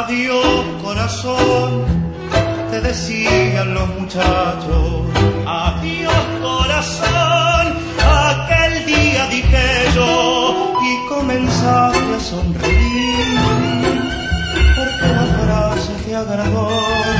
Adiós corazón, te decían los muchachos. Adiós corazón, aquel día dije yo, y comenzaste a sonreír, porque la frase te agradó,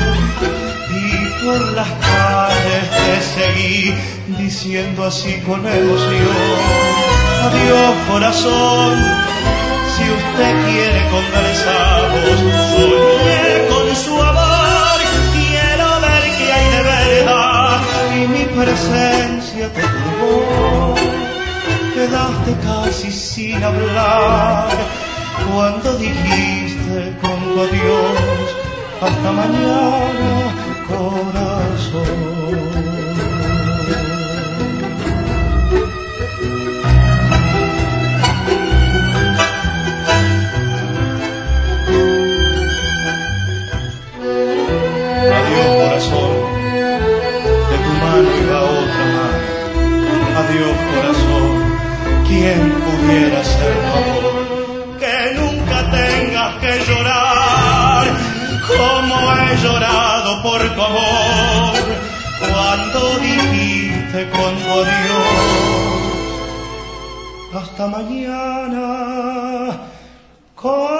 y por las calles te seguí, diciendo así con emoción. Adiós corazón, si usted quiere conversamos, soñé con su amor, quiero ver qué hay de verdad, y mi presencia te turbó, quedaste casi sin hablar, cuando dijiste con tu adiós, hasta mañana corazón. De tu mano iba otra mano. Adiós corazón, ¿quién pudiera ser tu amor? Que nunca tengas que llorar como he llorado por tu amor, cuando dijiste con tu adiós, hasta mañana.